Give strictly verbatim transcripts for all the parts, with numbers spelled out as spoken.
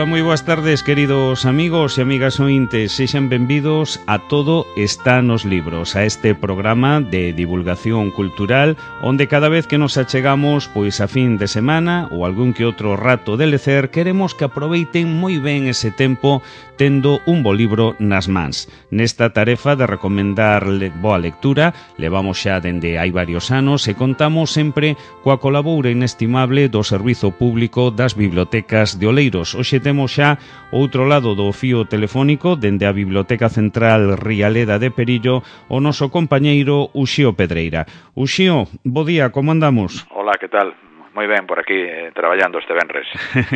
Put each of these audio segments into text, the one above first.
Ola, moi boas tardes, queridos amigos e amigas ointes. Sexan benvidos a Todo está nos libros, a este programa de divulgación cultural onde cada vez que nos achegamos pois a fin de semana ou algún que outro rato de lecer, queremos que aproveiten moi ben ese tempo tendo un bo libro nas mans. Nesta tarefa de recomendar le boa lectura levamos xa dende hai varios anos e contamos sempre coa colaboura inestimable do Servizo Público das Bibliotecas de Oleiros. Hoxe temos xa outro lado do fío telefónico dende a Biblioteca Central Rialeda de Perillo o noso compañeiro Uxío Pedreira. Uxío, bo día, como andamos? Hola, que tal? Moi ben, por aquí, eh, traballando este venres.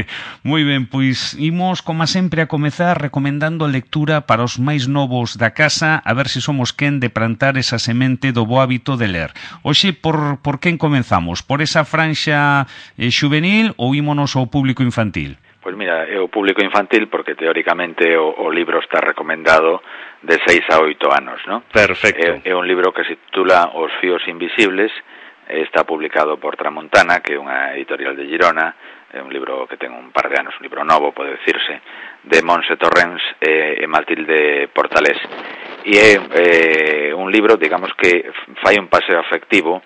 Moi ben, pois imos, como sempre, a comezar recomendando lectura para os máis novos da casa, a ver se somos quen de plantar esa semente do bo hábito de ler. Hoxe, por, por quen comenzamos? Por esa franxa eh, xuvenil ou ímonos ao público infantil? Pois mira, é o público infantil porque teóricamente o, o libro está recomendado de seis a oito anos, ¿no? Perfecto. É, é un libro que se titula Os fíos invisibles, está publicado por Tramontana, que é unha editorial de Girona, é un libro que ten un par de anos, un libro novo, pode decirse, de Montse Torrens e, e Matilde Portalés. E é eh, un libro, digamos, que fai un paseo afectivo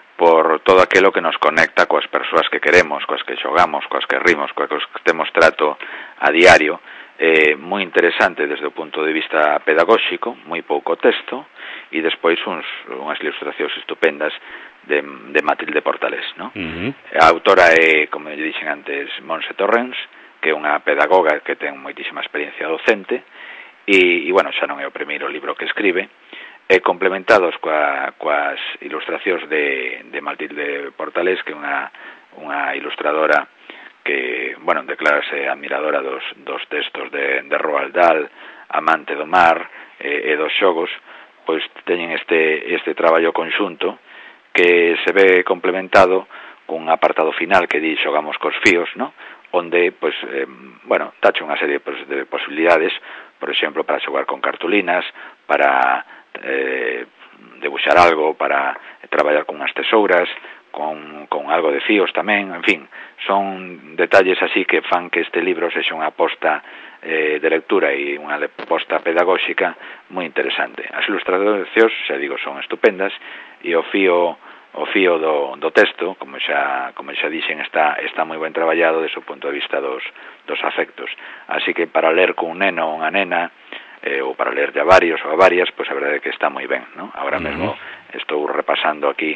por todo aquilo que nos conecta coas persoas que queremos, coas que xogamos, coas que rimos, coas que temos trato a diario, eh, moi interesante desde o punto de vista pedagóxico, moi pouco texto, e despois uns, unhas ilustracións estupendas de, de Matilde Portalés, ¿no? Uh-huh. A autora é, como lle dixen antes, Montse Torrens, que é unha pedagoga que ten moitísima experiencia docente, e, e bueno, xa non é o primeiro libro que escribe, e complementados coa, coas ilustracións de, de Matilde Portalés, que é unha, unha ilustradora que, bueno, declárase admiradora dos, dos textos de, de Roald Dahl, amante do mar e, e dos xogos, pois teñen este, este traballo conxunto que se ve complementado cun apartado final que di xogamos cos fíos, ¿no? Onde, pois, eh, bueno, tacho unha serie pues, de posibilidades, por exemplo, para xogar con cartulinas, para eh, debuxar algo, para traballar con unhas tesouras, con, con algo de fíos tamén, en fin, son detalles así que fan que este libro sexa unha aposta eh, de lectura e unha aposta pedagóxica moi interesante. As ilustracións, xa digo, son estupendas e o fío o fío do, do texto, como xa como xa dixen, está está moi ben traballado desde o punto de vista dos dos afectos. Así que para ler con un neno ou unha nena, eh, ou para ler ya varios ou a varias, pois a verdade é que está moi ben, ¿no? Agora mesmo uh-huh. estou repasando aquí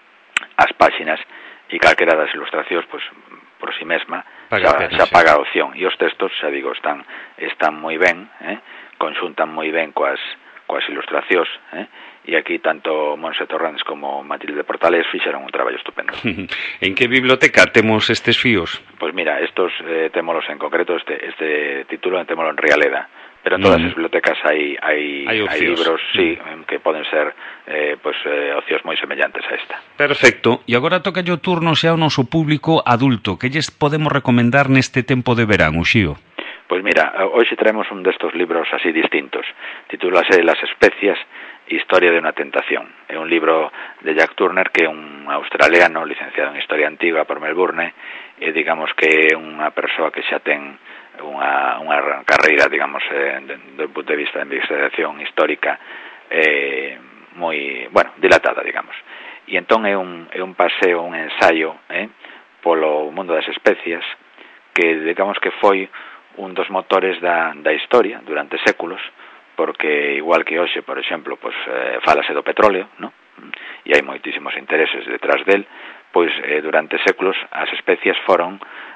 as páxinas e calquera das ilustracións, pois por si mesma paga xa, pena, xa sí. paga a opción. E os textos, xa digo, están están moi ben, eh? Conxuntan moi ben coas coas ilustracións, eh? E aquí tanto Montse Torrens como Matilde Portalés fixeron un traballo estupendo. En que biblioteca temos estes fíos? Pois mira, estos eh, témolos en concreto, este este título témolo en Rialeda, pero en todas mm. as bibliotecas hai hai, hai, hai libros, mm. sí, que poden ser eh, pues, eh, ocios moi semellantes a esta. Perfecto. E agora toca o turno xa ao noso público adulto. Que lles podemos recomendar neste tempo de verán, Uxío? Pois mira, hoxe traemos un destos libros así distintos. Titúlase Las especias, Historia de unha tentación. É un libro de Jack Turner, que é un australiano licenciado en Historia Antigua por Melbourne, e digamos que é unha persoa que xa ten unha, unha carreira, digamos, eh, do punto de vista de investigación histórica eh, moi, bueno, dilatada, digamos. E entón é un, é un paseo, un ensaio eh, polo mundo das especias, que digamos que foi un dos motores da, da historia durante séculos, porque igual que hoxe, por exemplo, pois, eh, falase do petróleo, ¿no? E hai moitísimos intereses detrás del, pois eh, durante séculos as especias foron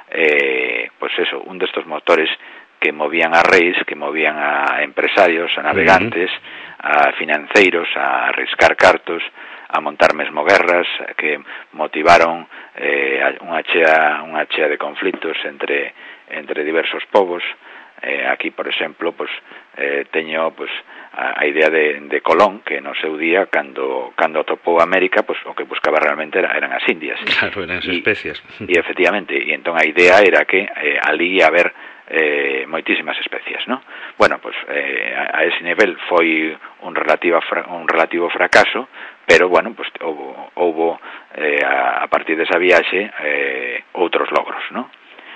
eh, pois eso, un destos motores que movían a reis, que movían a empresarios, a navegantes, a financeiros, a arriscar cartos, a montar mesmo guerras, que motivaron eh, unha chea, unha chea de conflitos entre, entre diversos povos. Eh, aquí, por exemplo, pues, eh, teño pues, a, a idea de, de Colón, que no seu día, cando, cando atopou América, pues, o que buscaba realmente era, eran as Indias. Claro, eran as especias. E, efectivamente, e entón a idea era que eh, ali ia haber eh, moitísimas especias, ¿no? Bueno, pues eh, a, a ese nivel foi un relativo, un relativo fracaso, pero, bueno, pues houbo, houbo eh, a, a partir desa viaxe eh, outros logros, ¿no?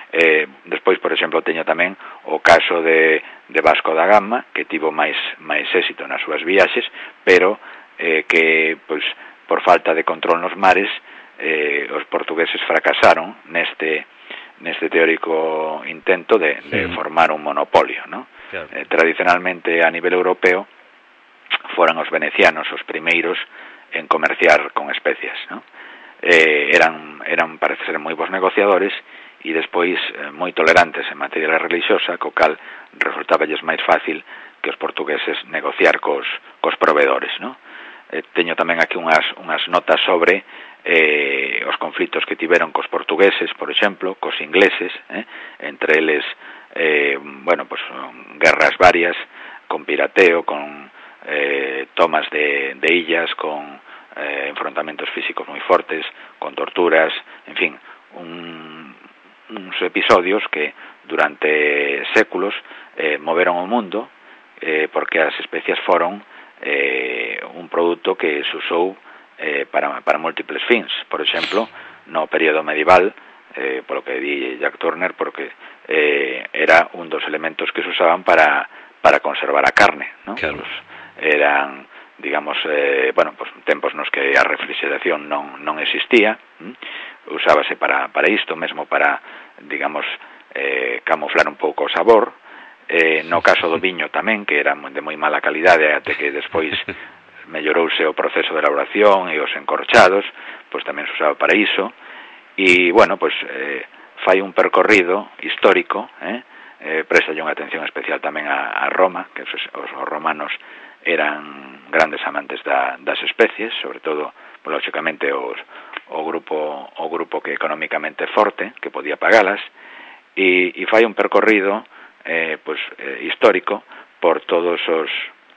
Eh, despois, por exemplo, teño tamén o caso de, de Vasco da Gama, que tivo máis, máis éxito nas súas viaxes, pero eh, que, pois, por falta de control nos mares, eh, os portugueses fracasaron neste neste teórico intento de, de sí. formar un monopolio, ¿no? Claro. Eh, tradicionalmente, a nivel europeo, foran os venecianos os primeiros en comerciar con especias, ¿no? Eh, eran, eran, parece ser, moi bons negociadores e despois eh, moi tolerantes en materia religiosa, co cal resultaballes máis fácil que os portugueses negociar cos, cos proveedores, ¿no? Eh, teño tamén aquí unhas, unhas notas sobre eh, os conflitos que tiveron cos portugueses, por exemplo, cos ingleses, eh, entre eles, eh, bueno, pues, guerras varias, con pirateo, con eh, tomas de, de illas, con eh, enfrontamentos físicos moi fortes, con torturas, en fin, un, uns episodios que durante séculos eh, moveron o mundo, eh, porque as especias foron eh, un produto que se usou eh, para, para múltiples fins. Por exemplo, no período medieval, eh, polo que di Jack Turner, porque eh, era un dos elementos que se usaban para, para conservar a carne, ¿no? Claro. Pues eran, digamos, eh, bueno, pues tempos nos que a refrigeración non, non existía, ¿m? Usábase para, para isto, mesmo para, digamos, eh, camuflar un pouco o sabor. Eh, no caso do viño tamén, que era de moi mala calidade, até que despois mellorouse o proceso de elaboración e os encorchados, pois tamén se usaba para iso. E, bueno, pois eh, fai un percorrido histórico, eh, eh, prestalle unha atención especial tamén a, a Roma, que os, os romanos eran grandes amantes da, das especies, sobre todo, lógicamente, os, o grupo o grupo que económicamente forte, que podía pagalas, e, e fai un percorrido eh, pues, eh, histórico por todos os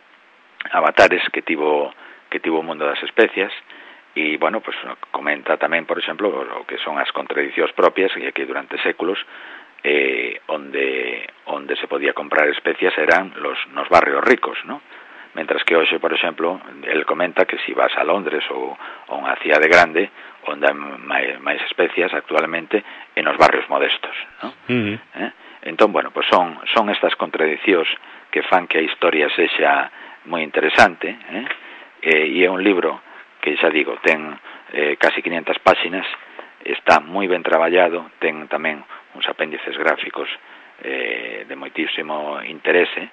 avatares que tivo que tivo o mundo das especias. E, bueno, pues comenta tamén, por exemplo, o que son as contradicións propias, e que durante séculos eh, onde onde se podía comprar especias eran los nos barrios ricos, ¿no? Mentras que hoxe, por exemplo, el comenta que si vas a Londres ou a unha cidade grande, onde hai máis, máis especias actualmente en os barrios modestos, ¿no? Uh-huh. Eh? Entón, bueno, pues son son estas contradicións que fan que a historia sexa moi interesante, eh? Eh, e é un libro que, xa digo, ten eh, casi quinientas páxinas, está moi ben traballado, ten tamén uns apéndices gráficos eh, de moitísimo interese,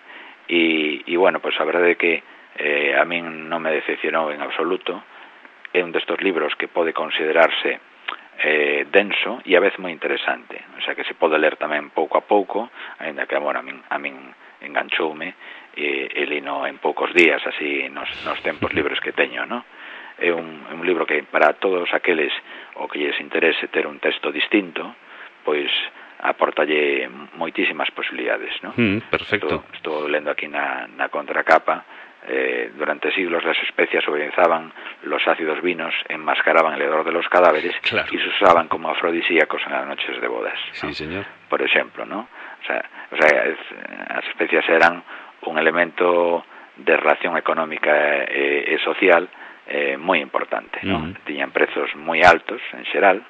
e, e bueno, pues a verdade é que eh, a min non me decepcionou en absoluto. É un destos libros que pode considerarse eh, denso e a vez moi interesante, o sea que se pode ler tamén pouco a pouco, ainda que, bueno, a min, a min enganchoume e, e lino en poucos días, así nos, nos tempos libres que teño, ¿no? É un, un libro que para todos aqueles o que lles interese ter un texto distinto, pois aportalle moitísimas posibilidades, ¿no? Mm, perfecto. Estou, estou lendo aquí na, na contracapa, eh, durante siglos las especias sobrevisaban los ácidos vinos, enmascaraban el hedor de los cadáveres, claro, y se usaban como afrodisíacos en las noches de bodas, ¿no? Sí, señor. Por ejemplo, ¿no? O sea, o sea es, as especias eran un elemento de relación económica e, e social eh, moi importante, ¿no? Uh-huh. Tiñan prezos moi altos, en xeral,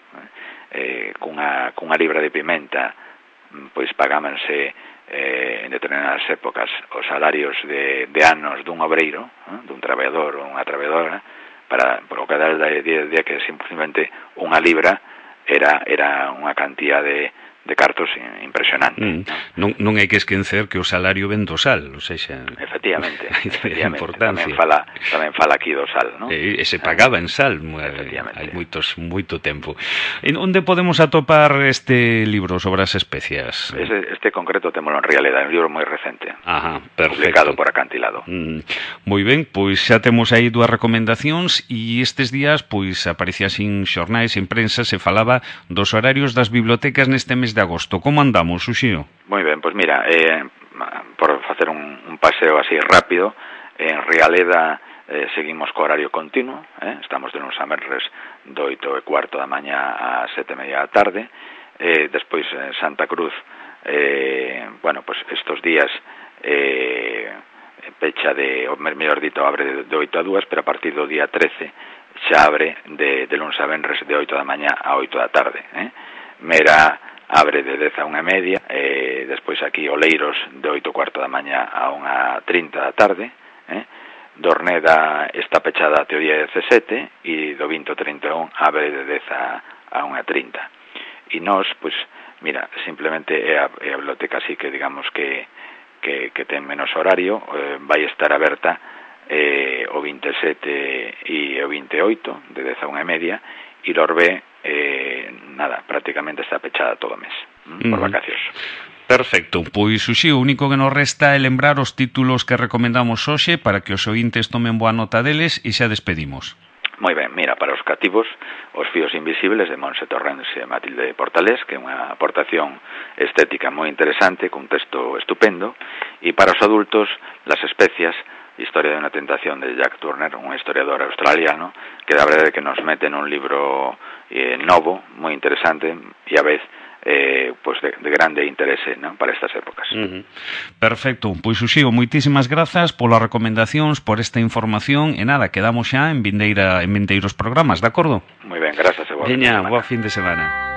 eh, cunha, cunha libra de pimenta, pois pagámanse eh, en determinadas épocas os salarios de, de anos dun obreiro, eh, dun traballador ou unha traballadora, para, por o que dá de día que simplemente unha libra era, era unha cantidad de de cartos impresionante. Mm. Non, non hai que esquecer que o salario ven do sal, ou seja, efectivamente, efectivamente tamén fala, tamén fala aquí do sal, ¿no? E, e se pagaba en sal, hai moitos, moito tempo. En onde podemos atopar este libro sobre as especias? Este, este concreto témolo en Rialeda, un libro moi recente. Ajá, perfecto. Publicado por Acantilado. Mm, moi ben, pois xa temos aí dúas recomendacións, e estes días pois aparecía sin xornais, en prensa, se falaba dos horarios das bibliotecas neste mes de agosto. Como andamos, Uxío? Moi ben, pois mira, eh, por facer un, un paseo así rápido, en Rialeda eh, seguimos co horario continuo, eh, estamos de luns a venres do oito e cuarto da mañá a sete e media da tarde, eh, despois en Santa Cruz, eh, bueno, pois estos días eh, pecha de, ou mellor dito, abre de oito a dúas, pero a partir do día trece xa abre de, de luns a venres de oito da mañá a oito da tarde, eh. Mera abre de dez a unha e media, e despois aquí Oleiros de oito e cuarto da mañá a unha trinta da tarde, eh? Dorneda está pechada até o día dezasete e do vinte ao trinta e un abre de dez a, a unha trinta. E nós, pois, mira, simplemente é a, é a biblioteca así que digamos que, que, que ten menos horario, eh, vai estar aberta eh, o vinte e sete e o vinte e oito de dez a unha e media, e Lorbe eh, nada, prácticamente está pechada todo o mes, mm, por vacacións. Perfecto, pois Uxío, o único que nos resta é lembrar os títulos que recomendamos hoxe para que os ointes tomen boa nota deles e xa despedimos. Moi ben, mira, para os cativos, Os fíos invisibles de Monse Torrens e Matilde Portalés, que é unha aportación estética moi interesante, cun texto estupendo, e para os adultos, Las especias, Historia de unha tentación de Jack Turner, un historiador australiano, que da verdade que nos mete nun libro eh, novo, moi interesante, e a vez eh, pues de, de grande interese, ¿no?, para estas épocas. Uh-huh. Perfecto, pois Uxío, moitísimas grazas polas recomendacións, por esta información, e nada, quedamos xa en vindeira en vindeiros programas, de acordo? Moi ben, grazas e boa Veña, boa fin de semana.